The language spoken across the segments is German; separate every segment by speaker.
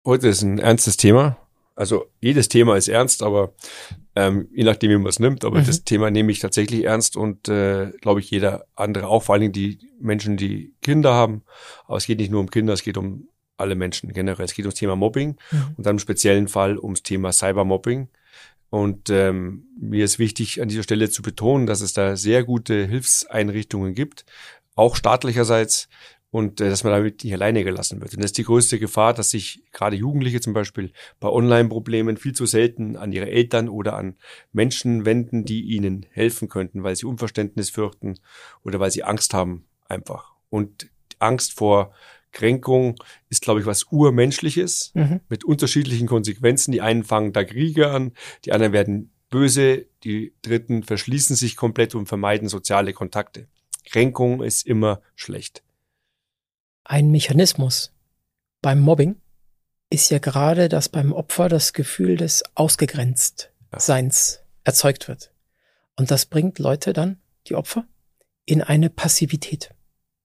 Speaker 1: Heute ist ein ernstes Thema. Also jedes Thema ist ernst, aber je nachdem, wie man es nimmt. Aber das Thema nehme ich tatsächlich ernst und glaube ich jeder andere auch. Vor allen Dingen die Menschen, die Kinder haben. Aber es geht nicht nur um Kinder, es geht um alle Menschen generell. Es geht ums Thema Mobbing und dann im speziellen Fall ums Thema Cybermobbing. Und mir ist wichtig, an dieser Stelle zu betonen, dass es da sehr gute Hilfseinrichtungen gibt, auch staatlicherseits, und dass man damit nicht alleine gelassen wird. Und das ist die größte Gefahr, dass sich gerade Jugendliche zum Beispiel bei Online-Problemen viel zu selten an ihre Eltern oder an Menschen wenden, die ihnen helfen könnten, weil sie Unverständnis fürchten oder weil sie Angst haben einfach. Und Angst vor Kränkung ist, glaube ich, was Urmenschliches mit unterschiedlichen Konsequenzen. Die einen fangen da Kriege an, die anderen werden böse, die Dritten verschließen sich komplett und vermeiden soziale Kontakte. Kränkung ist immer schlecht.
Speaker 2: Ein Mechanismus beim Mobbing ist ja gerade, dass beim Opfer das Gefühl des Ausgegrenztseins erzeugt wird. Und das bringt Leute dann, die Opfer, in eine Passivität.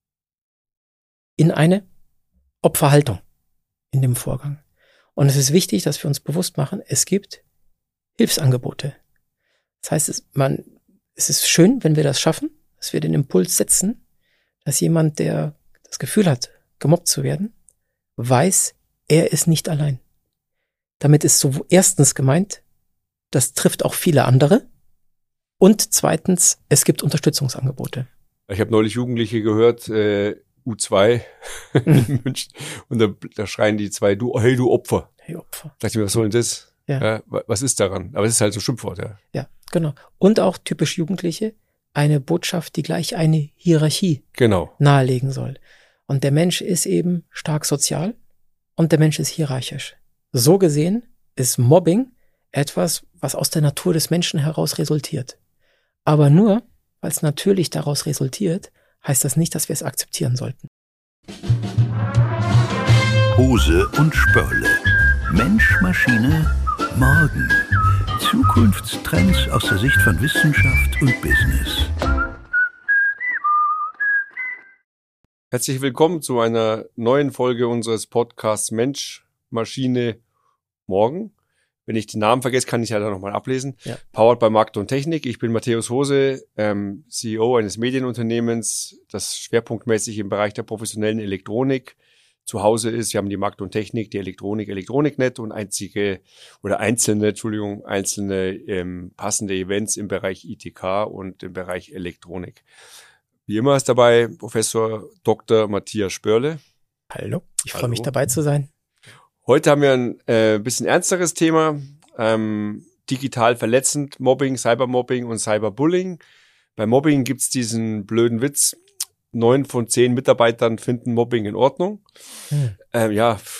Speaker 2: In eine Opferhaltung in dem Vorgang. Und es ist wichtig, dass wir uns bewusst machen, es gibt Hilfsangebote. Das heißt, es ist schön, wenn wir das schaffen, dass wir den Impuls setzen, dass jemand, der das Gefühl hat, gemobbt zu werden, weiß, er ist nicht allein. Damit ist so erstens gemeint, das trifft auch viele andere. Und zweitens, es gibt Unterstützungsangebote.
Speaker 1: Ich habe neulich Jugendliche gehört, U2 in München, und da schreien die zwei, hey du Opfer.
Speaker 2: Hey Opfer.
Speaker 1: Da dachte ich mir, was soll denn das? Ja, was ist daran? Aber es ist halt so ein Schimpfwort, ja.
Speaker 2: Ja, genau. Und auch typisch Jugendliche, eine Botschaft, die gleich eine Hierarchie nahelegen soll. Und der Mensch ist eben stark sozial und der Mensch ist hierarchisch. So gesehen ist Mobbing etwas, was aus der Natur des Menschen heraus resultiert. Aber nur, weil es natürlich daraus resultiert, heißt das nicht, dass wir es akzeptieren sollten.
Speaker 3: Hose und Spörle. Mensch, Maschine, Morgen. Zukunftstrends aus der Sicht von Wissenschaft und Business.
Speaker 1: Herzlich willkommen zu einer neuen Folge unseres Podcasts Mensch, Maschine, Morgen. Wenn ich den Namen vergesse, kann ich ja dann nochmal ablesen. Ja. Powered by Markt und Technik. Ich bin Matthäus Hose, CEO eines Medienunternehmens, das schwerpunktmäßig im Bereich der professionellen Elektronik zu Hause ist. Wir haben die Markt und Technik, die Elektroniknet und einzelne passende Events im Bereich ITK und im Bereich Elektronik. Wie immer ist dabei Professor Dr. Matthias Spörle.
Speaker 2: Hallo, ich freue mich dabei zu sein.
Speaker 1: Heute haben wir ein bisschen ernsteres Thema, digital verletzend, Mobbing, Cybermobbing und Cyberbullying. Bei Mobbing gibt's diesen blöden Witz, 9 von 10 Mitarbeitern finden Mobbing in Ordnung. Da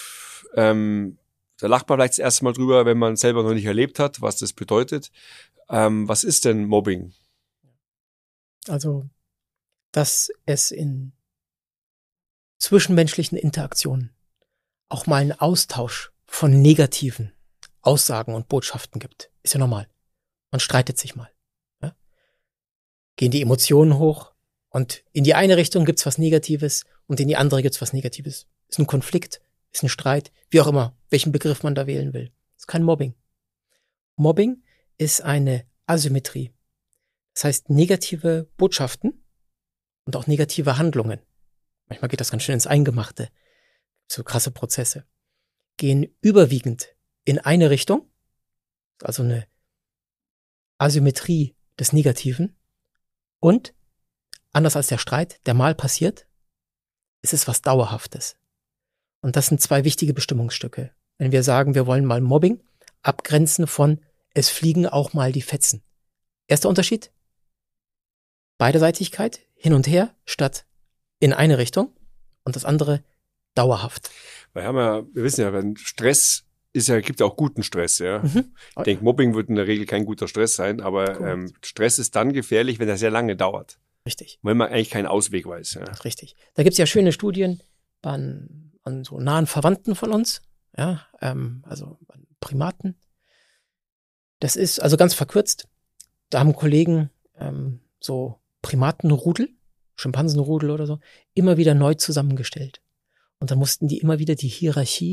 Speaker 1: lacht man vielleicht das erste Mal drüber, wenn man selber noch nicht erlebt hat, was das bedeutet. Was ist denn Mobbing?
Speaker 2: Also, dass es in zwischenmenschlichen Interaktionen auch mal einen Austausch von negativen Aussagen und Botschaften gibt. Ist ja normal. Man streitet sich mal. Ja? Gehen die Emotionen hoch und in die eine Richtung gibt's was Negatives und in die andere gibt's was Negatives. Ist ein Konflikt, ist ein Streit, wie auch immer, welchen Begriff man da wählen will. Ist kein Mobbing. Mobbing ist eine Asymmetrie. Das heißt, negative Botschaften und auch negative Handlungen. Manchmal geht das ganz schön ins Eingemachte. So krasse Prozesse. Gehen überwiegend in eine Richtung. Also eine Asymmetrie des Negativen. Und anders als der Streit, der mal passiert, ist es was Dauerhaftes. Und das sind 2 wichtige Bestimmungsstücke. Wenn wir sagen, wir wollen mal Mobbing abgrenzen von, es fliegen auch mal die Fetzen. Erster Unterschied? Beiderseitigkeit, hin und her, statt in eine Richtung. Und das andere dauerhaft.
Speaker 1: Wir wissen ja, wenn Stress gibt ja auch guten Stress, ja. Ich denke, Mobbing wird in der Regel kein guter Stress sein, aber Stress ist dann gefährlich, wenn er sehr lange dauert.
Speaker 2: Richtig.
Speaker 1: Wenn man eigentlich keinen Ausweg weiß. Ja.
Speaker 2: Richtig. Da gibt's ja schöne Studien an so nahen Verwandten von uns, ja, also an Primaten. Das ist, also ganz verkürzt, da haben Kollegen so Primatenrudel, Schimpansenrudel oder so, immer wieder neu zusammengestellt. Und dann mussten die immer wieder die Hierarchie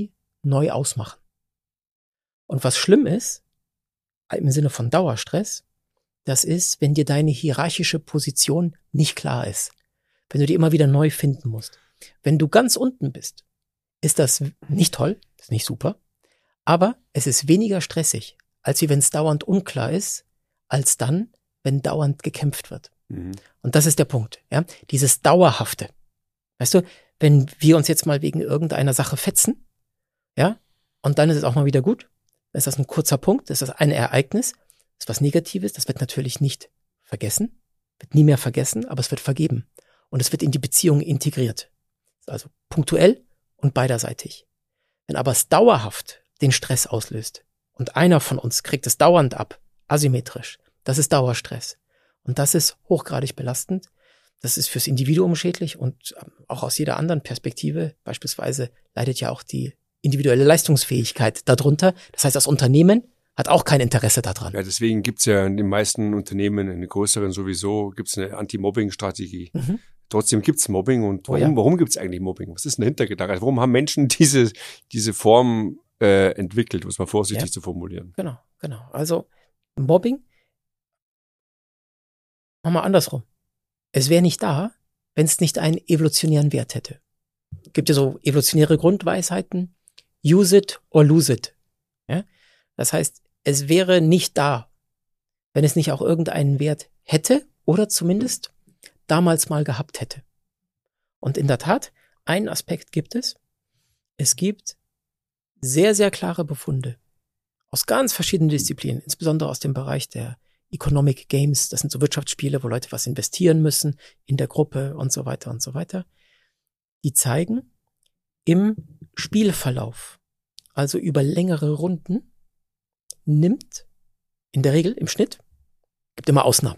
Speaker 2: neu ausmachen. Und was schlimm ist, im Sinne von Dauerstress, das ist, wenn dir deine hierarchische Position nicht klar ist. Wenn du die immer wieder neu finden musst. Wenn du ganz unten bist, ist das nicht toll, ist nicht super, aber es ist weniger stressig, als wie wenn es dauernd unklar ist, als dann, wenn dauernd gekämpft wird. Mhm. Und das ist der Punkt, ja, dieses Dauerhafte. Weißt du, wenn wir uns jetzt mal wegen irgendeiner Sache fetzen, ja, und dann ist es auch mal wieder gut, dann ist das ein kurzer Punkt, das ist ein Ereignis, das ist was Negatives, das wird natürlich nicht vergessen, wird nie mehr vergessen, aber es wird vergeben. Und es wird in die Beziehung integriert. Also punktuell und beiderseitig. Wenn aber es dauerhaft den Stress auslöst und einer von uns kriegt es dauernd ab, asymmetrisch, das ist Dauerstress. Und das ist hochgradig belastend. Das ist fürs Individuum schädlich und auch aus jeder anderen Perspektive. Beispielsweise leidet ja auch die individuelle Leistungsfähigkeit darunter. Das heißt, das Unternehmen hat auch kein Interesse daran.
Speaker 1: Ja, deswegen gibt's ja in den meisten Unternehmen, in den größeren sowieso, gibt's eine Anti-Mobbing-Strategie. Mhm. Trotzdem gibt's Mobbing. Und warum gibt's eigentlich Mobbing? Was ist denn der Hintergedanke? Also warum haben Menschen diese Form entwickelt, um es mal vorsichtig zu formulieren?
Speaker 2: Genau. Also Mobbing, machen wir andersrum. Es wäre nicht da, wenn es nicht einen evolutionären Wert hätte. Gibt ja so evolutionäre Grundweisheiten. Use it or lose it. Ja? Das heißt, es wäre nicht da, wenn es nicht auch irgendeinen Wert hätte oder zumindest damals mal gehabt hätte. Und in der Tat, einen Aspekt gibt es. Es gibt sehr, sehr klare Befunde aus ganz verschiedenen Disziplinen, insbesondere aus dem Bereich der Economic Games. Das sind so Wirtschaftsspiele, wo Leute was investieren müssen in der Gruppe und so weiter und so weiter. Die zeigen im Spielverlauf, also über längere Runden, nimmt in der Regel im Schnitt, gibt immer Ausnahmen,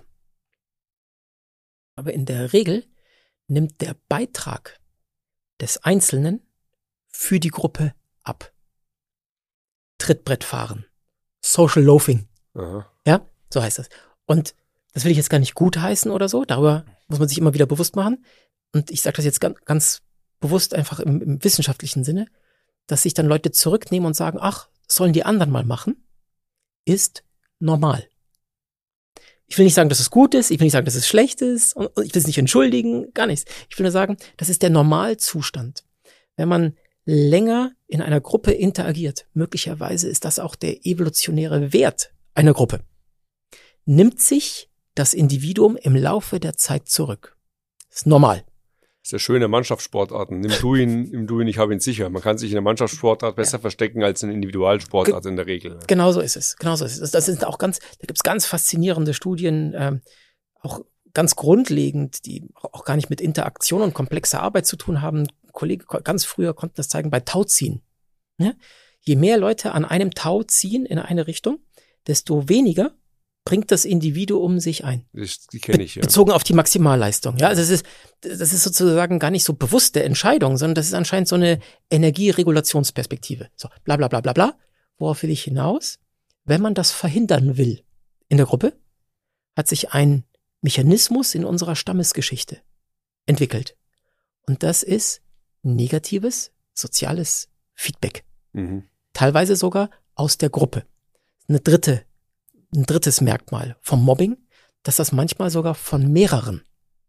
Speaker 2: aber in der Regel nimmt der Beitrag des Einzelnen für die Gruppe ab. Trittbrettfahren, Social Loafing, ja, so heißt das. Und das will ich jetzt gar nicht gutheißen oder so, darüber muss man sich immer wieder bewusst machen. Und ich sage das jetzt ganz bewusst einfach im wissenschaftlichen Sinne, dass sich dann Leute zurücknehmen und sagen, ach, das sollen die anderen mal machen, ist normal. Ich will nicht sagen, dass es gut ist, ich will nicht sagen, dass es schlecht ist, und ich will es nicht entschuldigen, gar nichts. Ich will nur sagen, das ist der Normalzustand. Wenn man länger in einer Gruppe interagiert, möglicherweise ist das auch der evolutionäre Wert einer Gruppe, nimmt sich das Individuum im Laufe der Zeit zurück. Das ist normal.
Speaker 1: Das ist ja schöne Mannschaftssportarten. Nimm du ihn, ich habe ihn sicher. Man kann sich in der Mannschaftssportart besser verstecken als in der Individualsportart in der Regel. Genau
Speaker 2: so ist es. Das sind auch da gibt's ganz faszinierende Studien, auch ganz grundlegend, die auch gar nicht mit Interaktion und komplexer Arbeit zu tun haben. Kollege ganz früher konnten das zeigen bei Tauziehen. Ja? Je mehr Leute an einem Tau ziehen in eine Richtung, desto weniger bringt das Individuum sich ein.
Speaker 1: Die kenne ich, ja.
Speaker 2: Bezogen auf die Maximalleistung. Ja, also das ist sozusagen gar nicht so bewusste Entscheidung, sondern das ist anscheinend so eine Energieregulationsperspektive. So, bla, bla, bla, bla, bla. Worauf will ich hinaus? Wenn man das verhindern will in der Gruppe, hat sich ein Mechanismus in unserer Stammesgeschichte entwickelt. Und das ist negatives soziales Feedback. Mhm. Teilweise sogar aus der Gruppe. Ein drittes Merkmal vom Mobbing, dass das manchmal sogar von mehreren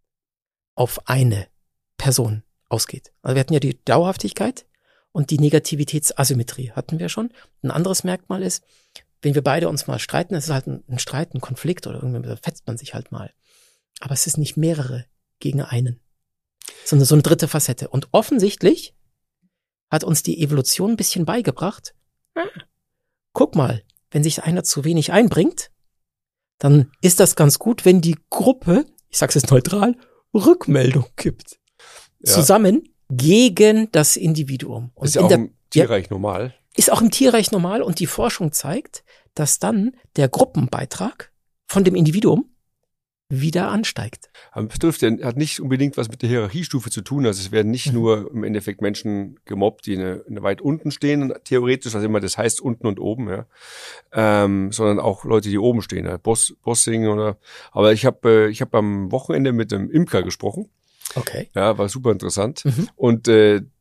Speaker 2: auf eine Person ausgeht. Also wir hatten ja die Dauerhaftigkeit und die Negativitätsasymmetrie hatten wir schon. Ein anderes Merkmal ist, wenn wir beide uns mal streiten, es ist halt ein Streit, ein Konflikt oder irgendwie fetzt man sich halt mal. Aber es ist nicht mehrere gegen einen, sondern so eine dritte Facette. Und offensichtlich hat uns die Evolution ein bisschen beigebracht, guck mal, wenn sich einer zu wenig einbringt, dann ist das ganz gut, wenn die Gruppe, ich sag's jetzt neutral, Rückmeldung gibt. Ja. Zusammen gegen das Individuum.
Speaker 1: Und ist ja auch im Tierreich normal.
Speaker 2: Ist auch im Tierreich normal und die Forschung zeigt, dass dann der Gruppenbeitrag von dem Individuum wieder ansteigt.
Speaker 1: Aber hat nicht unbedingt was mit der Hierarchiestufe zu tun. Also es werden nicht nur im Endeffekt Menschen gemobbt, die eine weit unten stehen, theoretisch, was immer das heißt, unten und oben, ja, sondern auch Leute, die oben stehen, ja, Bossing oder. Aber ich habe am Wochenende mit einem Imker gesprochen.
Speaker 2: Okay.
Speaker 1: Ja, war super interessant. Mhm. Und der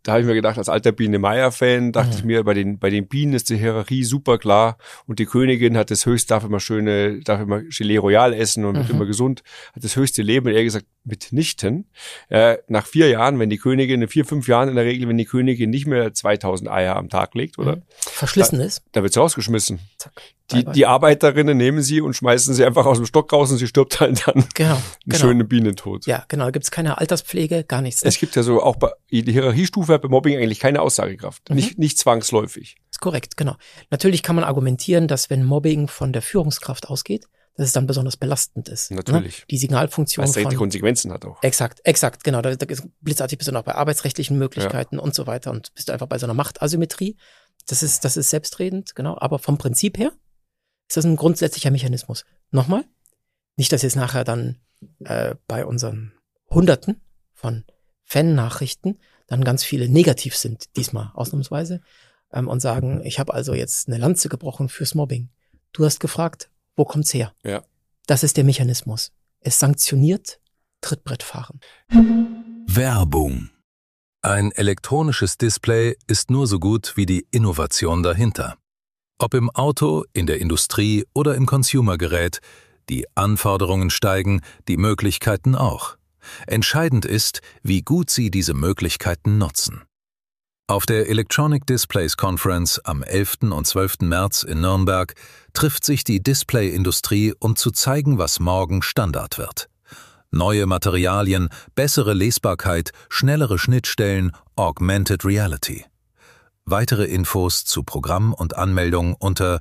Speaker 1: da habe ich mir gedacht, als alter Biene-Meier-Fan, dachte ich mir, bei den Bienen ist die Hierarchie super klar und die Königin hat das höchste, darf immer Gelee Royal essen und wird immer gesund, hat das höchste Leben. Und er gesagt, mitnichten. Nach 4 Jahren, wenn die Königin, in 4-5 Jahren in der Regel, wenn die Königin nicht mehr 2000 Eier am Tag legt, oder?
Speaker 2: Verschlissen ist.
Speaker 1: Da wird sie rausgeschmissen.
Speaker 2: Zack.
Speaker 1: Die Arbeiterinnen nehmen sie und schmeißen sie einfach aus dem Stock raus und sie stirbt halt dann einen schönen Bienentod.
Speaker 2: Ja, genau. Da gibt's keine Alterspflege, gar nichts. Ne?
Speaker 1: Es gibt ja so auch die Hierarchiestufe hat bei Mobbing eigentlich keine Aussagekraft. Nicht zwangsläufig.
Speaker 2: Ist korrekt, genau. Natürlich kann man argumentieren, dass wenn Mobbing von der Führungskraft ausgeht, dass es dann besonders belastend ist.
Speaker 1: Natürlich.
Speaker 2: Ne? Die Signalfunktion
Speaker 1: was direkt die Konsequenzen hat auch.
Speaker 2: Exakt, genau. Da blitzartig bist du noch bei arbeitsrechtlichen Möglichkeiten und so weiter und bist du einfach bei so einer Machtasymmetrie. Das ist selbstredend, genau. Aber vom Prinzip her ist das ein grundsätzlicher Mechanismus. Nochmal, nicht, dass jetzt nachher dann bei unseren Hunderten von Fan-Nachrichten dann ganz viele negativ sind, diesmal ausnahmsweise, und sagen, ich habe also jetzt eine Lanze gebrochen fürs Mobbing. Du hast gefragt, wo kommt's her?
Speaker 1: Ja.
Speaker 2: Das ist der Mechanismus. Es sanktioniert Trittbrettfahren.
Speaker 4: Werbung. Ein elektronisches Display ist nur so gut wie die Innovation dahinter. Ob im Auto, in der Industrie oder im Consumergerät, die Anforderungen steigen, die Möglichkeiten auch. Entscheidend ist, wie gut Sie diese Möglichkeiten nutzen. Auf der Electronic Displays Conference am 11. und 12. März in Nürnberg trifft sich die Displayindustrie, um zu zeigen, was morgen Standard wird. Neue Materialien, bessere Lesbarkeit, schnellere Schnittstellen, Augmented Reality. Weitere Infos zu Programm und Anmeldung unter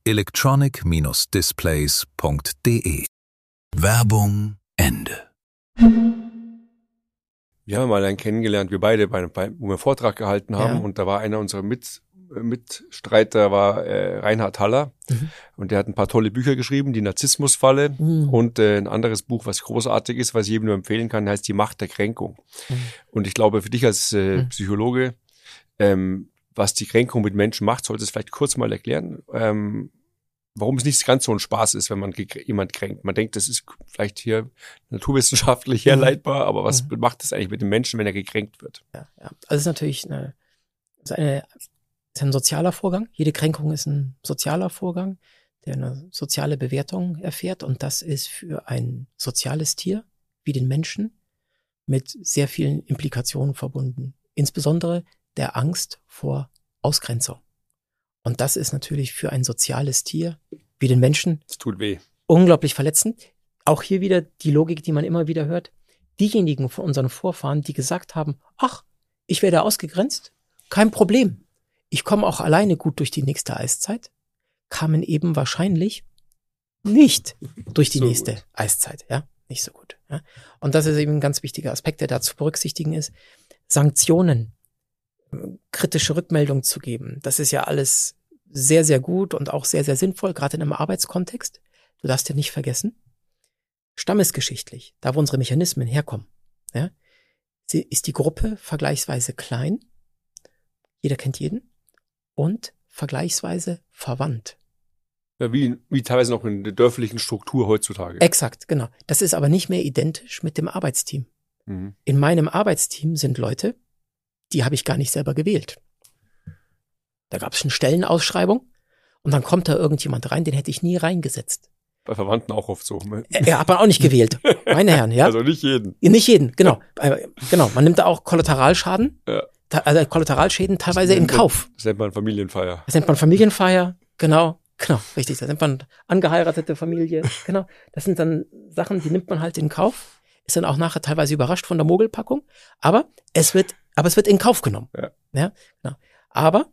Speaker 4: electronic-displays.de. Werbung Ende.
Speaker 1: Wir haben mal einen kennengelernt, wir beide, wo wir einen Vortrag gehalten haben, und da war einer unserer Mitstreiter, war Reinhard Haller, und der hat ein paar tolle Bücher geschrieben, die Narzissmusfalle, und ein anderes Buch, was großartig ist, was ich jedem nur empfehlen kann, heißt Die Macht der Kränkung. Und ich glaube, für dich als Psychologe, was die Kränkung mit Menschen macht, solltest du vielleicht kurz mal erklären, warum es nicht ganz so ein Spaß ist, wenn man jemand kränkt. Man denkt, das ist vielleicht hier naturwissenschaftlich herleitbar, aber was macht das eigentlich mit dem Menschen, wenn er gekränkt wird?
Speaker 2: Ja. Also es ist natürlich ist ein sozialer Vorgang. Jede Kränkung ist ein sozialer Vorgang, der eine soziale Bewertung erfährt, und das ist für ein soziales Tier wie den Menschen mit sehr vielen Implikationen verbunden. Insbesondere der Angst vor Ausgrenzung. Und das ist natürlich für ein soziales Tier wie den Menschen
Speaker 1: es tut weh.
Speaker 2: Unglaublich verletzend. Auch hier wieder die Logik, die man immer wieder hört. Diejenigen von unseren Vorfahren, die gesagt haben, ach, ich werde ausgegrenzt, kein Problem. Ich komme auch alleine gut durch die nächste Eiszeit, kamen eben wahrscheinlich nicht durch die nächste Eiszeit. Ja, nicht so gut. Ja. Und das ist eben ein ganz wichtiger Aspekt, der da zu berücksichtigen ist. Sanktionen, kritische Rückmeldung zu geben. Das ist ja alles sehr, sehr gut und auch sehr, sehr sinnvoll, gerade in einem Arbeitskontext. Du darfst ja nicht vergessen, stammesgeschichtlich, da wo unsere Mechanismen herkommen, ja, ist die Gruppe vergleichsweise klein, jeder kennt jeden, und vergleichsweise verwandt.
Speaker 1: Ja, wie teilweise noch in der dörflichen Struktur heutzutage.
Speaker 2: Exakt, genau. Das ist aber nicht mehr identisch mit dem Arbeitsteam. In meinem Arbeitsteam sind Leute, die habe ich gar nicht selber gewählt. Da gab es eine Stellenausschreibung und dann kommt da irgendjemand rein, den hätte ich nie reingesetzt.
Speaker 1: Bei Verwandten auch oft so.
Speaker 2: Er hat man auch nicht gewählt, meine Herren, ja.
Speaker 1: Also nicht jeden.
Speaker 2: Nicht jeden, genau. Genau, man nimmt da auch Kollateralschaden, also Kollateralschäden teilweise in Kauf.
Speaker 1: Das nennt man Familienfeier.
Speaker 2: Genau, richtig. Das nennt man angeheiratete Familie, genau. Das sind dann Sachen, die nimmt man halt in Kauf. Ist dann auch nachher teilweise überrascht von der Mogelpackung, aber es wird in Kauf genommen. Ja, genau. Aber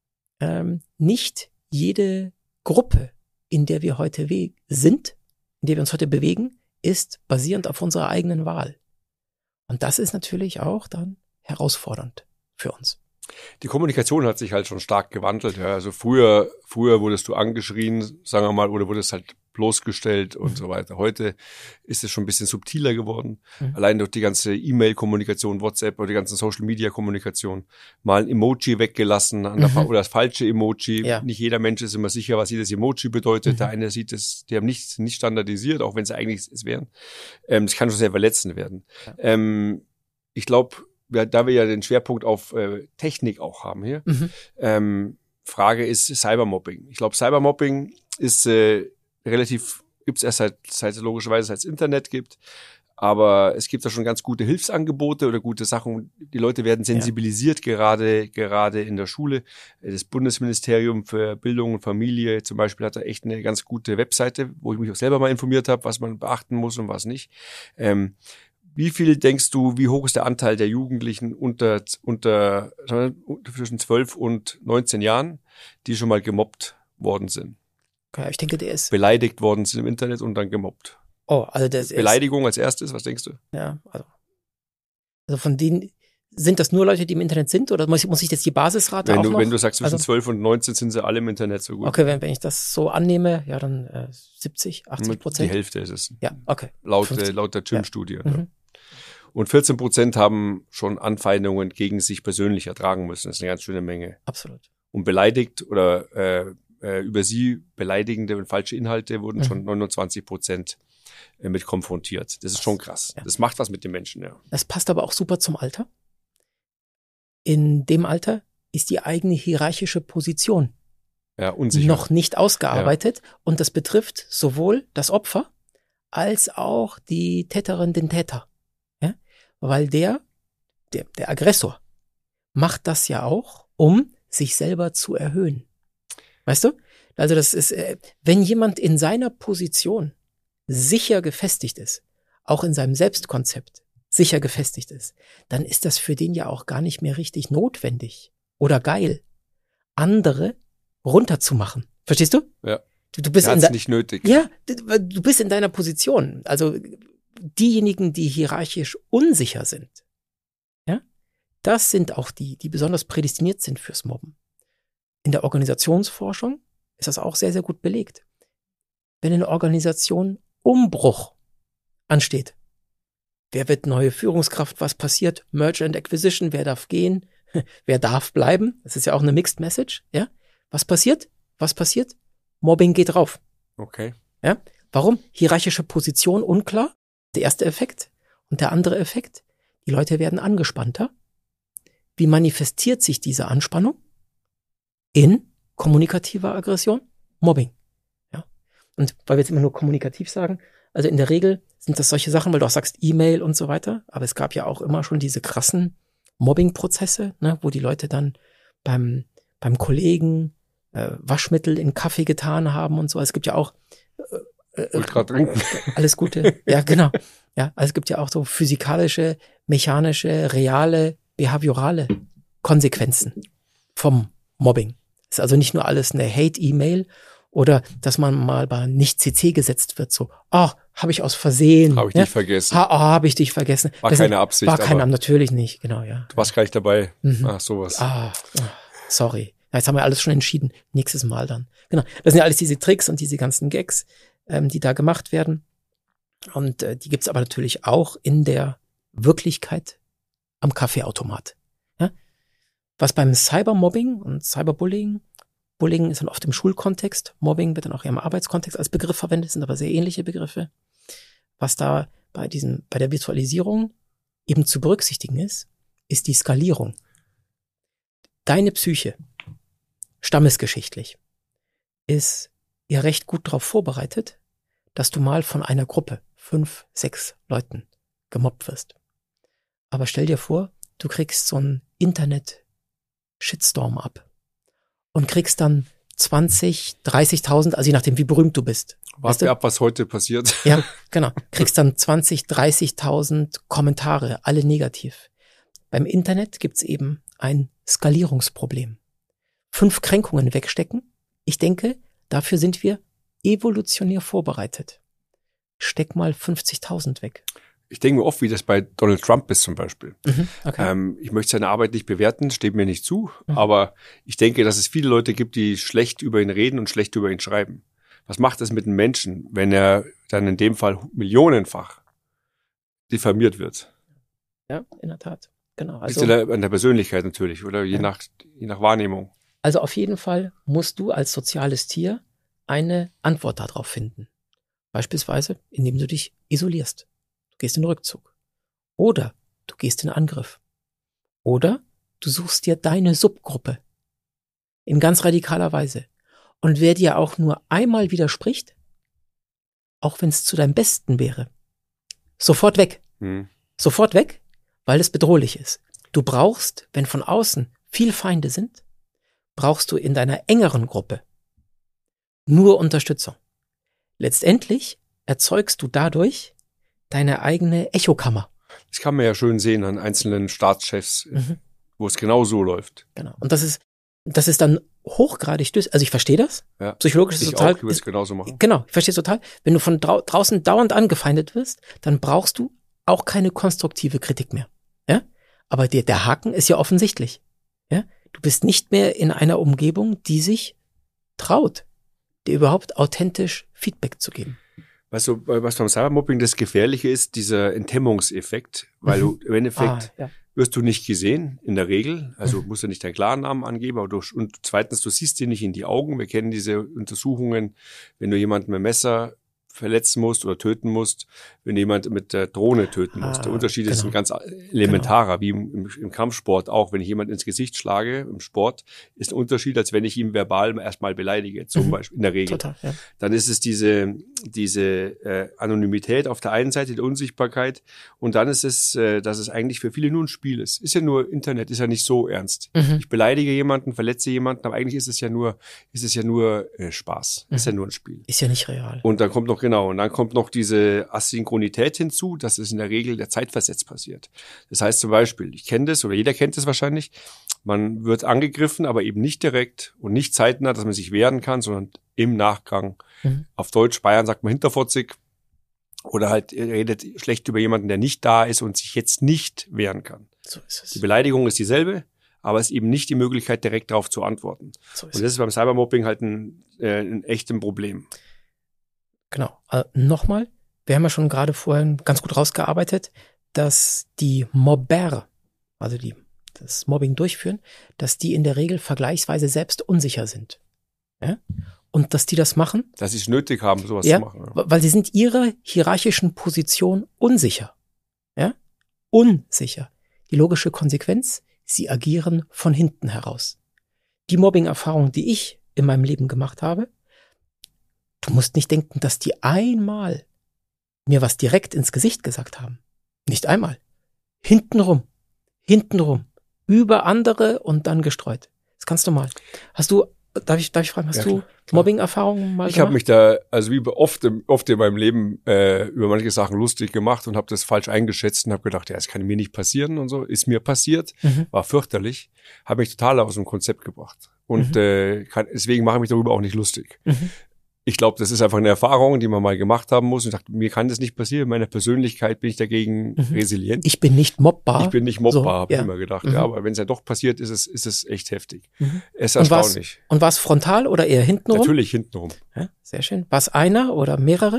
Speaker 2: nicht jede Gruppe, in der wir heute sind, in der wir uns heute bewegen, ist basierend auf unserer eigenen Wahl. Und das ist natürlich auch dann herausfordernd für uns.
Speaker 1: Die Kommunikation hat sich halt schon stark gewandelt. Ja. Also früher wurdest du angeschrien, sagen wir mal, oder wurdest halt bloßgestellt und so weiter. Heute ist es schon ein bisschen subtiler geworden. Allein durch die ganze E-Mail-Kommunikation, WhatsApp oder die ganzen Social-Media-Kommunikation. Mal ein Emoji weggelassen oder das falsche Emoji. Ja. Nicht jeder Mensch ist immer sicher, was jedes Emoji bedeutet. Der eine sieht es, die haben nicht standardisiert, auch wenn es eigentlich es wären. Das kann schon sehr verletzend werden. Ja. Ich glaube, da wir ja den Schwerpunkt auf Technik auch haben hier, Frage ist Cybermobbing. Ich glaube, Cybermobbing ist gibt's erst seit logischerweise seit es Internet gibt. Aber es gibt da schon ganz gute Hilfsangebote oder gute Sachen. Die Leute werden sensibilisiert, gerade in der Schule. Das Bundesministerium für Bildung und Familie zum Beispiel hat da echt eine ganz gute Webseite, wo ich mich auch selber mal informiert habe, was man beachten muss und was nicht. Wie viel denkst du, wie hoch ist der Anteil der Jugendlichen zwischen 12 und 19 Jahren, die schon mal gemobbt worden sind?
Speaker 2: Okay, ich denke, der ist
Speaker 1: beleidigt worden sind im Internet und dann gemobbt.
Speaker 2: Oh, also das
Speaker 1: Beleidigung als erstes, was denkst du?
Speaker 2: Ja, also von denen, sind das nur Leute, die im Internet sind, oder muss ich jetzt die Basisrate auch noch?
Speaker 1: Wenn du sagst, zwischen 12 und 19 sind sie alle im Internet so gut.
Speaker 2: Okay, wenn ich das so annehme, ja, dann 70, 80%.
Speaker 1: Die Hälfte ist es.
Speaker 2: Ja, okay.
Speaker 1: Laut der Gym-Studie. Ja. Mhm. Und 14% haben schon Anfeindungen gegen sich persönlich ertragen müssen. Das ist eine ganz schöne Menge.
Speaker 2: Absolut.
Speaker 1: Und beleidigt oder über sie beleidigende und falsche Inhalte wurden schon 29% mit konfrontiert. Das ist schon krass. Ja. Das macht was mit den Menschen, ja.
Speaker 2: Das passt aber auch super zum Alter. In dem Alter ist die eigene hierarchische Position
Speaker 1: unsicher.
Speaker 2: Noch nicht ausgearbeitet. Und das betrifft sowohl das Opfer als auch die Täterin, den Täter. Ja? Weil der Aggressor macht das ja auch, um sich selber zu erhöhen. Weißt du? Also das ist, wenn jemand in seiner Position sicher gefestigt ist, auch in seinem Selbstkonzept sicher gefestigt ist, dann ist das für den ja auch gar nicht mehr richtig notwendig oder geil, andere runterzumachen. Verstehst du?
Speaker 1: Ja.
Speaker 2: Du bist
Speaker 1: nicht nötig.
Speaker 2: Ja, du bist in deiner Position. Also diejenigen, die hierarchisch unsicher sind, ja, das sind auch die besonders prädestiniert sind fürs Mobben. In der Organisationsforschung ist das auch sehr, sehr gut belegt. Wenn in der Organisation Umbruch ansteht, wer wird neue Führungskraft, was passiert, Merger and Acquisition, wer darf gehen, wer darf bleiben, das ist ja auch eine Mixed Message, ja. Was passiert? Mobbing geht rauf.
Speaker 1: Okay.
Speaker 2: Ja. Warum? Hierarchische Position unklar, der erste Effekt. Und der andere Effekt, die Leute werden angespannter. Wie manifestiert sich diese Anspannung? In kommunikativer Aggression, Mobbing. Ja. Und weil wir jetzt immer nur kommunikativ sagen, also in der Regel sind das solche Sachen, weil du auch sagst E-Mail und so weiter, aber es gab ja auch immer schon diese krassen Mobbing-Prozesse, ne, wo die Leute dann beim Kollegen Waschmittel in Kaffee getan haben und so. Es gibt ja auch
Speaker 1: Ultra trinken.
Speaker 2: Alles Gute. Ja, genau. Ja, also es gibt ja auch so physikalische, mechanische, reale, behaviorale Konsequenzen vom Mobbing. Ist also nicht nur alles eine Hate-E-Mail oder dass man mal bei Nicht-CC gesetzt wird, so, habe ich aus Versehen.
Speaker 1: Habe ich dich vergessen.
Speaker 2: Habe ich dich vergessen.
Speaker 1: War keine Absicht.
Speaker 2: War keine, natürlich nicht, genau, ja.
Speaker 1: Du warst gar nicht dabei. Sowas.
Speaker 2: Sorry. Jetzt haben wir alles schon entschieden. Nächstes Mal dann. Genau. Das sind ja alles diese Tricks und diese ganzen Gags, die da gemacht werden. Und die gibt's aber natürlich auch in der Wirklichkeit am Kaffeeautomat. Ja? Was beim Cybermobbing und Cyberbullying, Bullying ist dann oft im Schulkontext, Mobbing wird dann auch eher im Arbeitskontext als Begriff verwendet, sind aber sehr ähnliche Begriffe. Was da bei der Visualisierung eben zu berücksichtigen ist die Skalierung. Deine Psyche, stammesgeschichtlich, ist ja recht gut darauf vorbereitet, dass du mal von einer Gruppe, 5, 6 Leuten gemobbt wirst. Aber stell dir vor, du kriegst so einen Internet-Shitstorm ab und kriegst dann 20, 30.000, also je nachdem, wie berühmt du bist.
Speaker 1: Warte ab, was heute passiert.
Speaker 2: Ja, genau. Kriegst dann 20, 30.000 Kommentare, alle negativ. Beim Internet gibt's eben ein Skalierungsproblem. 5 Kränkungen wegstecken. Ich denke, dafür sind wir evolutionär vorbereitet. Steck mal 50.000 weg.
Speaker 1: Ich denke mir oft, wie das bei Donald Trump ist zum Beispiel.
Speaker 2: Okay.
Speaker 1: Ich möchte seine Arbeit nicht bewerten, steht mir nicht zu, aber ich denke, dass es viele Leute gibt, die schlecht über ihn reden und schlecht über ihn schreiben. Was macht das mit einem Menschen, wenn er dann in dem Fall millionenfach diffamiert wird?
Speaker 2: Ja, in der Tat. Genau.
Speaker 1: Also an der Persönlichkeit natürlich, oder? Je nach Wahrnehmung.
Speaker 2: Also auf jeden Fall musst du als soziales Tier eine Antwort darauf finden. Beispielsweise, indem du dich isolierst. Du gehst in den Rückzug. Oder du gehst in Angriff. Oder du suchst dir deine Subgruppe in ganz radikaler Weise. Und wer dir auch nur einmal widerspricht, auch wenn es zu deinem Besten wäre, sofort weg. Sofort weg, weil es bedrohlich ist. Du brauchst, wenn von außen viel Feinde sind, brauchst du in deiner engeren Gruppe nur Unterstützung. Letztendlich erzeugst du dadurch deine eigene Echokammer.
Speaker 1: Das kann man ja schön sehen an einzelnen Staatschefs, wo es genau so läuft.
Speaker 2: Genau. Und das ist dann hochgradig also ich verstehe das.
Speaker 1: Ja.
Speaker 2: Psychologisch ist es total.
Speaker 1: Ich würde es genauso machen.
Speaker 2: Genau, ich verstehe es total. Wenn du von draußen dauernd angefeindet wirst, dann brauchst du auch keine konstruktive Kritik mehr. Ja? Aber der Haken ist ja offensichtlich. Ja? Du bist nicht mehr in einer Umgebung, die sich traut, dir überhaupt authentisch Feedback zu geben.
Speaker 1: Weißt du, was beim Cybermobbing das Gefährliche ist, dieser Enthemmungseffekt, weil du im Endeffekt wirst du nicht gesehen, in der Regel, also musst du nicht deinen Klarnamen angeben, aber und zweitens, du siehst dir nicht in die Augen. Wir kennen diese Untersuchungen, wenn du jemanden mit dem Messer verletzen musst oder töten musst, wenn jemand mit der Drohne töten muss. Der Unterschied ist ein ganz elementarer, wie im Kampfsport auch. Wenn ich jemand ins Gesicht schlage, im Sport, ist ein Unterschied, als wenn ich ihn verbal erstmal beleidige, zum Beispiel in der Regel.
Speaker 2: Total, ja.
Speaker 1: Dann ist es diese Anonymität auf der einen Seite, die Unsichtbarkeit, und dann ist es, dass es eigentlich für viele nur ein Spiel ist. Ist ja nur Internet, ist ja nicht so ernst. Ich beleidige jemanden, verletze jemanden, aber eigentlich ist es ja nur Spaß. Ist ja nur ein Spiel.
Speaker 2: Ist ja nicht real.
Speaker 1: Und dann kommt noch diese Asynchronität hinzu, dass es in der Regel der Zeitversetzt passiert. Das heißt zum Beispiel, ich kenne das oder jeder kennt das wahrscheinlich, man wird angegriffen, aber eben nicht direkt und nicht zeitnah, dass man sich wehren kann, sondern im Nachgang. Auf Deutsch, Bayern sagt man hinterfotzig oder halt redet schlecht über jemanden, der nicht da ist und sich jetzt nicht wehren kann.
Speaker 2: So ist es.
Speaker 1: Die Beleidigung ist dieselbe, aber es ist eben nicht die Möglichkeit, direkt darauf zu antworten.
Speaker 2: So ist
Speaker 1: und das ist beim Cybermobbing halt ein echtes Problem.
Speaker 2: Genau. Nochmal, wir haben ja schon gerade vorhin ganz gut rausgearbeitet, dass die Mobber, also die das Mobbing durchführen, dass die in der Regel vergleichsweise selbst unsicher sind. Ja? Und dass die das machen.
Speaker 1: Dass sie es nötig haben, sowas zu machen. Ja.
Speaker 2: Weil sie sind ihrer hierarchischen Position unsicher. Ja? Unsicher. Die logische Konsequenz, sie agieren von hinten heraus. Die Mobbing-Erfahrung, die ich in meinem Leben gemacht habe, du musst nicht denken, dass die einmal mir was direkt ins Gesicht gesagt haben. Nicht einmal. Hintenrum. Über andere und dann gestreut. Das kannst du mal. Darf ich fragen, hast du Mobbing-Erfahrungen mal gemacht?
Speaker 1: Ich habe mich da, also wie oft in meinem Leben über manche Sachen lustig gemacht und habe das falsch eingeschätzt und habe gedacht, ja, das kann mir nicht passieren und so. Ist mir passiert, war fürchterlich, habe mich total aus dem Konzept gebracht. Und deswegen mache ich mich darüber auch nicht lustig. Ich glaube, das ist einfach eine Erfahrung, die man mal gemacht haben muss. Und ich dachte, mir kann das nicht passieren. In meiner Persönlichkeit bin ich dagegen resilient.
Speaker 2: Ich bin nicht mobbbar.
Speaker 1: Habe ich immer gedacht. Ja, aber wenn es ja doch passiert, ist es echt heftig. Es ist
Speaker 2: und
Speaker 1: erstaunlich.
Speaker 2: Und war es frontal oder eher hintenrum?
Speaker 1: Natürlich hintenrum.
Speaker 2: Ja, sehr schön. War es einer oder mehrere?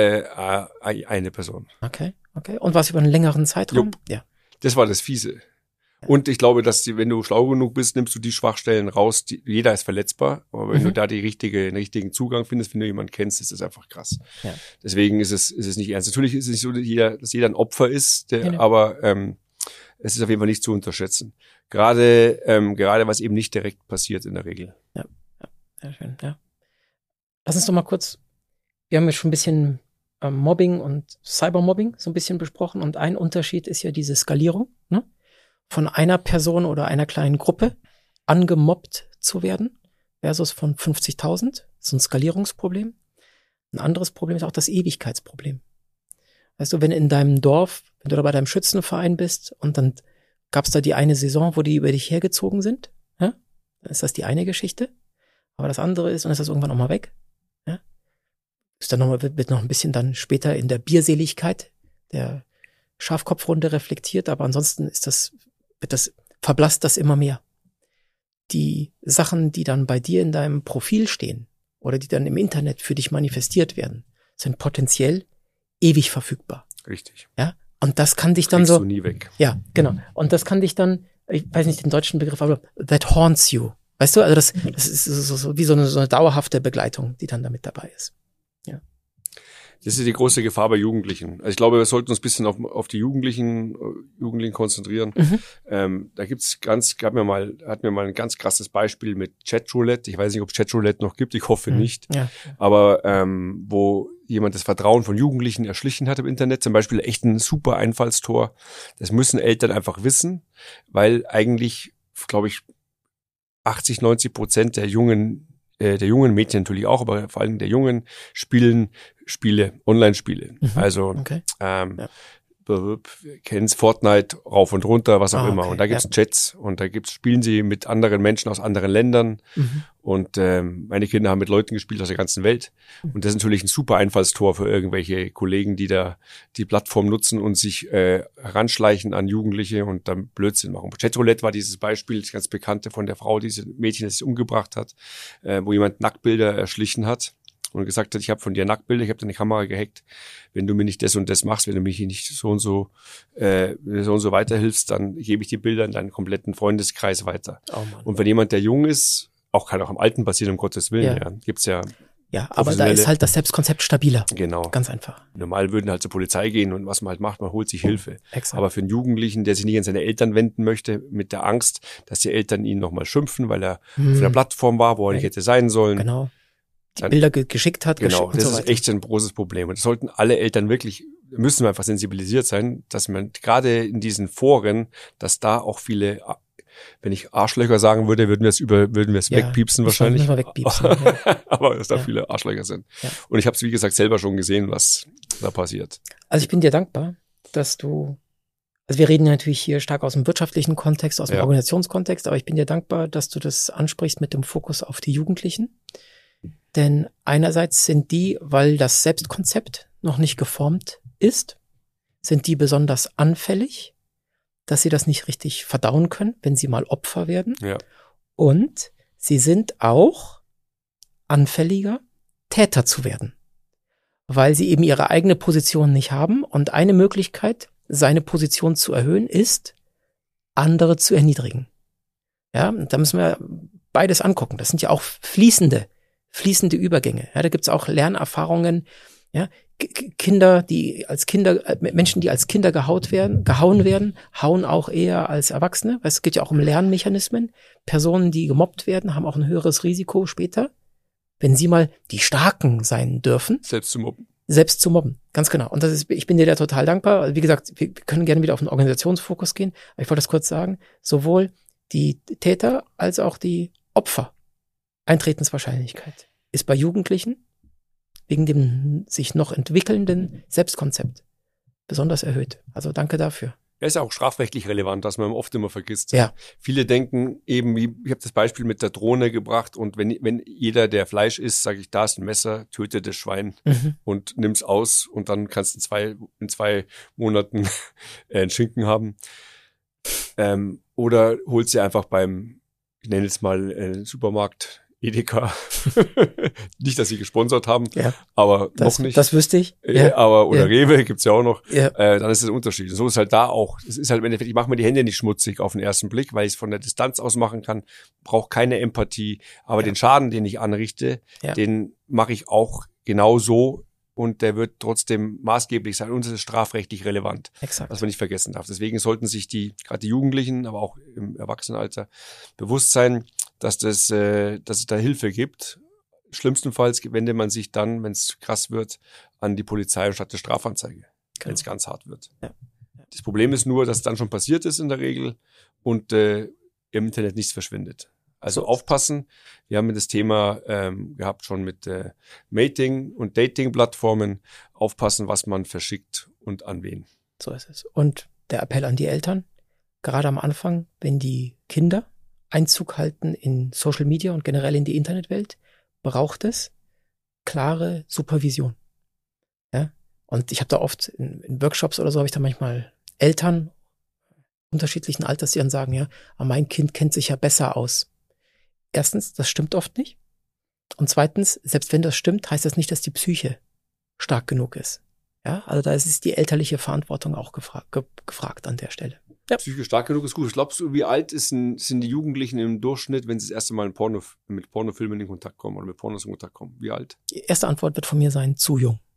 Speaker 1: Eine Person.
Speaker 2: Okay. Und war es über einen längeren Zeitraum?
Speaker 1: Jupp. Ja. Das war das Fiese. Und ich glaube, dass wenn du schlau genug bist, nimmst du die Schwachstellen raus. Jeder ist verletzbar, aber wenn du da den richtigen Zugang findest, wenn du jemanden kennst, ist das einfach krass. Ja. Deswegen ist es nicht ernst. Natürlich ist es nicht so, dass jeder ein Opfer ist, aber es ist auf jeden Fall nicht zu unterschätzen. Gerade was eben nicht direkt passiert in der Regel.
Speaker 2: Ja, sehr schön. Ja. Lass uns doch mal kurz. Wir haben ja schon ein bisschen Mobbing und Cybermobbing so ein bisschen besprochen und ein Unterschied ist ja diese Skalierung, ne? Von einer Person oder einer kleinen Gruppe angemobbt zu werden versus von 50.000. Das ist ein Skalierungsproblem. Ein anderes Problem ist auch das Ewigkeitsproblem. Weißt du, wenn in deinem Dorf, wenn du da bei deinem Schützenverein bist und dann gab es da die eine Saison, wo die über dich hergezogen sind, ja? Dann ist das die eine Geschichte. Aber das andere ist, und ist das irgendwann auch mal weg. Ja? Ist dann wird noch ein bisschen dann später in der Bierseligkeit der Schafkopfrunde reflektiert, aber ansonsten verblasst das immer mehr. Die Sachen, die dann bei dir in deinem Profil stehen oder die dann im Internet für dich manifestiert werden, sind potenziell ewig verfügbar.
Speaker 1: Richtig.
Speaker 2: Ja, und das kann dich dann
Speaker 1: kriegst
Speaker 2: so.
Speaker 1: Du nie weg.
Speaker 2: Ja, genau. Und das kann dich dann, ich weiß nicht den deutschen Begriff, aber that haunts you. Weißt du, also das ist so wie so eine dauerhafte Begleitung, die dann damit dabei ist. Ja.
Speaker 1: Das ist die große Gefahr bei Jugendlichen. Also ich glaube, wir sollten uns ein bisschen auf die Jugendlichen konzentrieren. Da hatten wir mal ein ganz krasses Beispiel mit Chatroulette. Ich weiß nicht, ob es Chatroulette noch gibt. Ich hoffe nicht.
Speaker 2: Ja.
Speaker 1: Aber wo jemand das Vertrauen von Jugendlichen erschlichen hat im Internet, zum Beispiel echt ein super Einfallstor. Das müssen Eltern einfach wissen, weil eigentlich, glaube ich, 80-90% der jungen Mädchen natürlich auch, aber vor allem der Jungen spielen Spiele, Online-Spiele. Also kennst Fortnite rauf und runter, was auch immer. Und da gibt's Chats und spielen sie mit anderen Menschen aus anderen Ländern. Und meine Kinder haben mit Leuten gespielt aus der ganzen Welt. Und das ist natürlich ein super Einfallstor für irgendwelche Kollegen, die da die Plattform nutzen und sich heranschleichen an Jugendliche und dann Blödsinn machen. Chatroulette war dieses Beispiel, das ganz bekannte von der Frau, diese Mädchen, das sich umgebracht hat, wo jemand Nacktbilder erschlichen hat. Und gesagt hat, ich habe von dir Nacktbilder, ich habe deine Kamera gehackt. Wenn du mir nicht das und das machst, wenn du mich nicht so und so weiterhilfst, dann gebe ich die Bilder in deinen kompletten Freundeskreis weiter. Oh Mann. Und wenn jemand, der jung ist, kann auch am Alten passieren, um Gottes Willen, gibt's ja.
Speaker 2: Ja, aber da ist halt das Selbstkonzept stabiler.
Speaker 1: Genau.
Speaker 2: Ganz einfach.
Speaker 1: Normal würden halt zur Polizei gehen und was man halt macht, man holt sich Hilfe.
Speaker 2: Exakt.
Speaker 1: Aber für einen Jugendlichen, der sich nicht an seine Eltern wenden möchte, mit der Angst, dass die Eltern ihn nochmal schimpfen, weil er auf einer Plattform war, wo er nicht hätte sein sollen.
Speaker 2: Genau. Die Bilder geschickt hat.
Speaker 1: Genau, das ist echt ein großes Problem. Und das sollten alle Eltern müssen wir einfach sensibilisiert sein, dass man gerade in diesen Foren, dass da auch viele, wenn ich Arschlöcher sagen würde, würden wir es wegpiepsen wahrscheinlich.
Speaker 2: Müssen wir wegpiepsen,
Speaker 1: Aber dass da viele Arschlöcher sind. Ja. Und ich habe es, wie gesagt, selber schon gesehen, was da passiert.
Speaker 2: Also ich bin dir dankbar, dass also wir reden natürlich hier stark aus dem wirtschaftlichen Kontext, aus dem Organisationskontext, aber ich bin dir dankbar, dass du das ansprichst mit dem Fokus auf die Jugendlichen. Denn einerseits sind die, weil das Selbstkonzept noch nicht geformt ist, sind die besonders anfällig, dass sie das nicht richtig verdauen können, wenn sie mal Opfer werden.
Speaker 1: Ja.
Speaker 2: Und sie sind auch anfälliger, Täter zu werden, weil sie eben ihre eigene Position nicht haben. Und eine Möglichkeit, seine Position zu erhöhen, ist, andere zu erniedrigen. Ja, da müssen wir beides angucken. Das sind ja auch fließende Übergänge. Ja, da gibt's auch Lernerfahrungen. Ja, Menschen, die als Kinder gehauen werden, hauen auch eher als Erwachsene. Weil es geht ja auch um Lernmechanismen. Personen, die gemobbt werden, haben auch ein höheres Risiko später, wenn sie mal die Starken sein dürfen.
Speaker 1: Selbst zu mobben. Ganz genau. Und ich bin dir da total dankbar. Wie gesagt, wir können gerne wieder auf den Organisationsfokus gehen. Aber ich wollte das kurz sagen. Sowohl die Täter als auch die Opfer Eintretenswahrscheinlichkeit ist bei Jugendlichen wegen dem sich noch entwickelnden Selbstkonzept besonders erhöht. Also danke dafür. Er ist ja auch strafrechtlich relevant, was man oft immer vergisst.
Speaker 2: Ja.
Speaker 1: Viele denken eben, ich habe das Beispiel mit der Drohne gebracht und wenn jeder, der Fleisch isst, sage ich, da ist ein Messer, töte das Schwein und nimm's aus und dann kannst du in zwei Monaten einen Schinken haben. Oder holst dir einfach ich nenne jetzt mal Supermarkt, Edeka. Nicht, dass sie gesponsert haben, aber noch nicht.
Speaker 2: Das wüsste ich.
Speaker 1: Oder Rewe gibt's ja auch noch. Ja. Dann ist das ein Unterschied. So ist halt da auch. Es ist halt im Endeffekt, ich mache mir die Hände nicht schmutzig auf den ersten Blick, weil ich es von der Distanz aus machen kann. Brauche keine Empathie. Aber den Schaden, den ich anrichte, den mache ich auch genau so. Und der wird trotzdem maßgeblich sein. Und es ist strafrechtlich relevant.
Speaker 2: Exakt.
Speaker 1: Was man nicht vergessen darf. Deswegen sollten sich gerade die Jugendlichen, aber auch im Erwachsenenalter bewusst sein, dass es da Hilfe gibt. Schlimmstenfalls wendet man sich dann, wenn es krass wird, an die Polizei statt der Strafanzeige, wenn es ganz hart wird. Ja. Das Problem ist nur, dass es dann schon passiert ist in der Regel und im Internet nichts verschwindet. Also aufpassen. Wir haben das Thema gehabt schon mit Mating- und Dating-Plattformen. Aufpassen, was man verschickt und an wen.
Speaker 2: So ist es. Und der Appell an die Eltern, gerade am Anfang, wenn die Kinder Einzug halten in Social Media und generell in die Internetwelt, braucht es klare Supervision. Ja? Und ich habe da oft in Workshops oder so, habe ich da manchmal Eltern unterschiedlichen Alters, die dann sagen, ja, aber mein Kind kennt sich ja besser aus. Erstens, das stimmt oft nicht. Und zweitens, selbst wenn das stimmt, heißt das nicht, dass die Psyche stark genug ist. Ja, also da ist die elterliche Verantwortung auch gefragt an der Stelle.
Speaker 1: Ja. Psyche stark genug ist gut. Glaubst du, wie alt sind die Jugendlichen im Durchschnitt, wenn sie das erste Mal mit Pornofilmen in Kontakt kommen oder mit Pornos in Kontakt kommen? Wie alt?
Speaker 2: Die erste Antwort wird von mir sein, zu jung.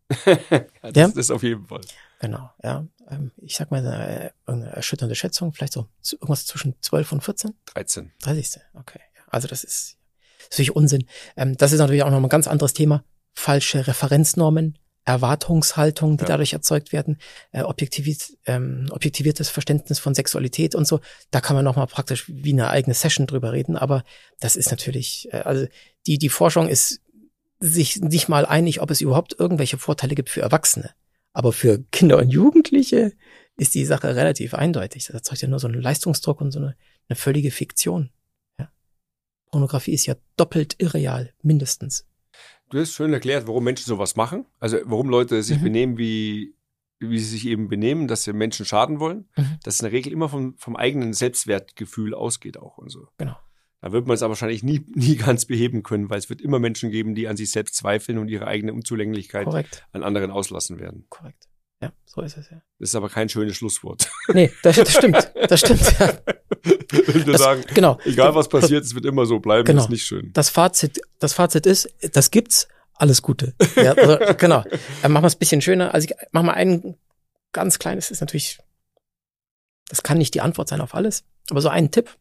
Speaker 1: Das ist auf jeden Fall.
Speaker 2: Genau, ja. Ich sag mal eine erschütternde Schätzung, vielleicht so irgendwas zwischen 12 und 14?
Speaker 1: 13.
Speaker 2: 30. Okay. Also das ist natürlich Unsinn. Das ist natürlich auch noch ein ganz anderes Thema. Falsche Referenznormen, Erwartungshaltungen, die dadurch erzeugt werden, objektiviertes Verständnis von Sexualität und so. Da kann man nochmal praktisch wie eine eigene Session drüber reden. Aber das ist natürlich, also die Forschung ist sich nicht mal einig, ob es überhaupt irgendwelche Vorteile gibt für Erwachsene. Aber für Kinder und Jugendliche ist die Sache relativ eindeutig. Das erzeugt ja nur so einen Leistungsdruck und so eine völlige Fiktion. Ja. Pornografie ist ja doppelt irreal, mindestens.
Speaker 1: Du hast schön erklärt, warum Menschen sowas machen. Also warum Leute sich benehmen, wie sie sich eben benehmen, dass sie Menschen schaden wollen. Dass es in der Regel immer vom eigenen Selbstwertgefühl ausgeht auch und so.
Speaker 2: Genau.
Speaker 1: Da wird man es aber wahrscheinlich nie ganz beheben können, weil es wird immer Menschen geben, die an sich selbst zweifeln und ihre eigene Unzulänglichkeit an anderen auslassen werden.
Speaker 2: Korrekt. Ja, so ist es, ja.
Speaker 1: Das ist aber kein schönes Schlusswort.
Speaker 2: Nee, das stimmt. Das stimmt, ja.
Speaker 1: Ich würde sagen,
Speaker 2: genau.
Speaker 1: Egal was passiert, es wird immer so bleiben,
Speaker 2: genau.
Speaker 1: Ist nicht schön.
Speaker 2: Das Fazit ist, das gibt's, alles Gute. Ja, also, genau. Machen wir es ein bisschen schöner. Also ich mach mal ein ganz kleines, ist natürlich, das kann nicht die Antwort sein auf alles, aber so einen Tipp.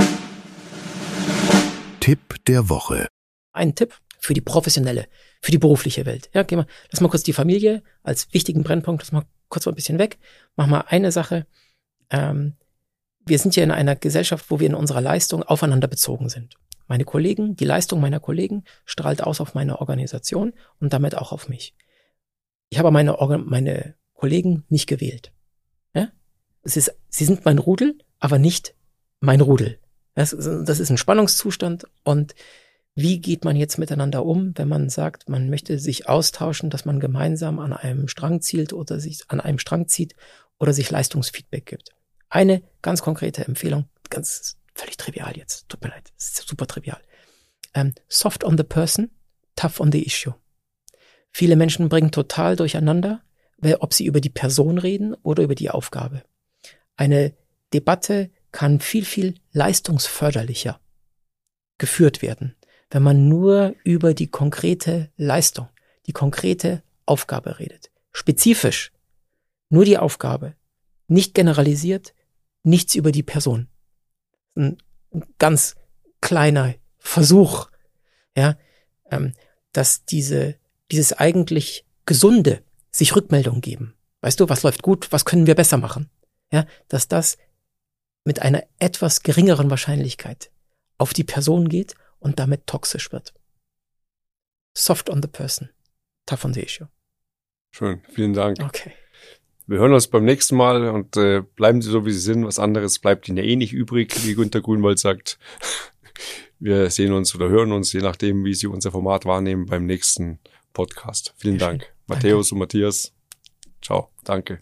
Speaker 3: Tipp der Woche.
Speaker 2: Ein Tipp für die professionelle, für die berufliche Welt. Ja, lass mal kurz die Familie als wichtigen Brennpunkt, lass mal kurz mal ein bisschen weg. Mach mal eine Sache. Wir sind ja in einer Gesellschaft, wo wir in unserer Leistung aufeinander bezogen sind. Meine Kollegen, die Leistung meiner Kollegen strahlt aus auf meine Organisation und damit auch auf mich. Ich habe meine Kollegen nicht gewählt. Ja? Sie sind mein Rudel, aber nicht mein Rudel. Das ist ein Spannungszustand. Und wie geht man jetzt miteinander um, wenn man sagt, man möchte sich austauschen, dass man gemeinsam an einem Strang zielt oder sich an einem Strang zieht oder sich Leistungsfeedback gibt? Eine ganz konkrete Empfehlung, völlig trivial jetzt, tut mir leid, ist super trivial. Soft on the person, tough on the issue. Viele Menschen bringen total durcheinander, ob sie über die Person reden oder über die Aufgabe. Eine Debatte kann viel, viel leistungsförderlicher geführt werden, wenn man nur über die konkrete Leistung, die konkrete Aufgabe redet. Spezifisch, nur die Aufgabe, nicht generalisiert, nichts über die Person. Ein ganz kleiner Versuch, ja, dass dieses eigentlich Gesunde sich Rückmeldung geben. Weißt du, was läuft gut, was können wir besser machen? Ja, dass das mit einer etwas geringeren Wahrscheinlichkeit auf die Person geht und damit toxisch wird. Soft on the person, tough on the issue.
Speaker 1: Schön, vielen Dank.
Speaker 2: Okay.
Speaker 1: Wir hören uns beim nächsten Mal und bleiben Sie so, wie Sie sind. Was anderes bleibt Ihnen ja eh nicht übrig, wie Günter Grünwald sagt. Wir sehen uns oder hören uns, je nachdem, wie Sie unser Format wahrnehmen, beim nächsten Podcast. Vielen Dank. Matthäus und Matthias. Ciao. Danke.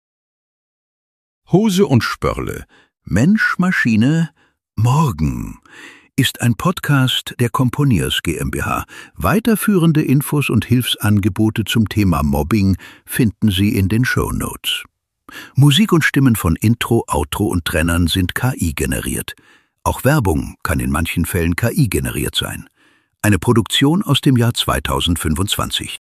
Speaker 3: Hose und Spörle. Mensch, Maschine, Morgen ist ein Podcast der Componiers GmbH. Weiterführende Infos und Hilfsangebote zum Thema Mobbing finden Sie in den Shownotes. Musik und Stimmen von Intro, Outro und Trennern sind KI generiert. Auch Werbung kann in manchen Fällen KI generiert sein. Eine Produktion aus dem Jahr 2025.